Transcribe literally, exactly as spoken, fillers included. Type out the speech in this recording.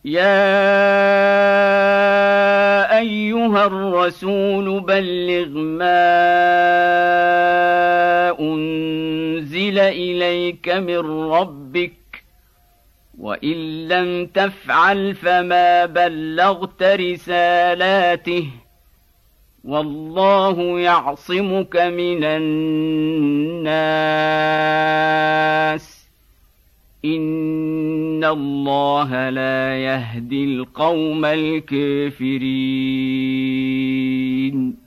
يا أيها الرسول بلغ ما أنزل إليك من ربك وإن لم تفعل فما بلغت رسالاته والله يعصمك من الناس إن الله لا يهدي القوم الكافرين.